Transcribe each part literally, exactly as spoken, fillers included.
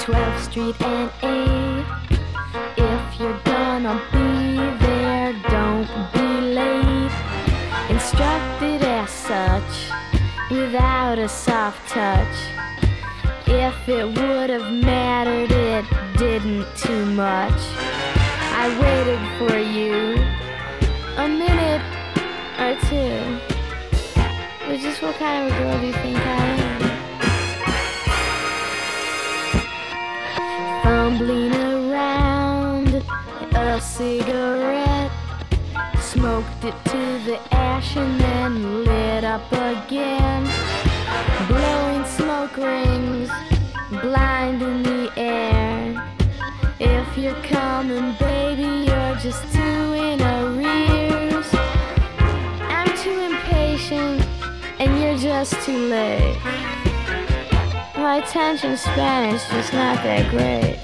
twelfth Street and A. If you're gonna be there, don't be late. Instructed as such, without a soft touch. If it would have mattered, it didn't too much. I waited for you a minute or two. But just what kind of a girl do you think I am? Fumbling around a cigarette, smoked it to the ash and then lit up again. Blowing smoke rings, blind in the air. If you're coming, baby, you're just two in arrears. I'm too impatient and you're just too late. My attention span is just not that great.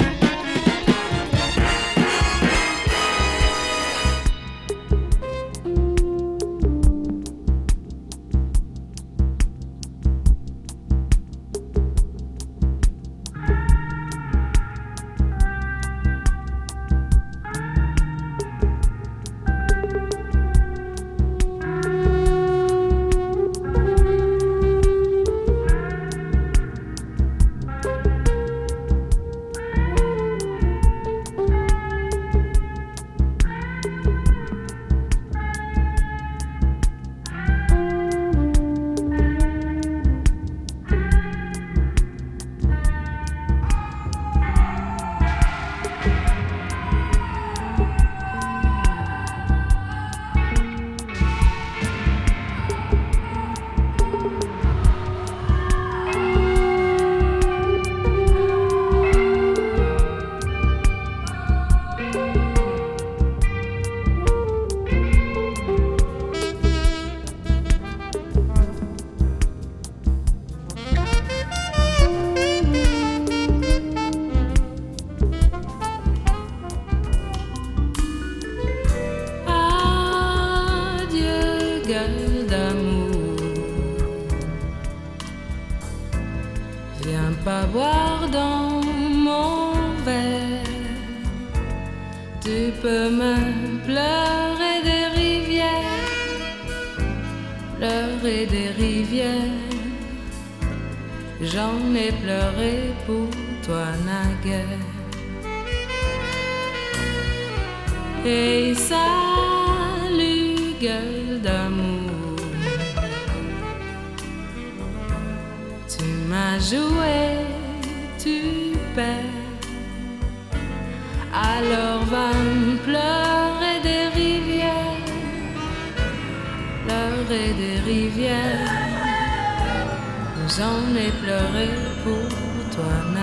Pas boire dans mon verre. Tu peux me pleurer des rivières, pleurer des rivières. J'en ai pleuré pour toi naguère. Et salut gueule d'amour, tu m'as joué, tu perds. Alors va me pleurer des rivières, pleurer des rivières. J'en ai pleuré pour toi.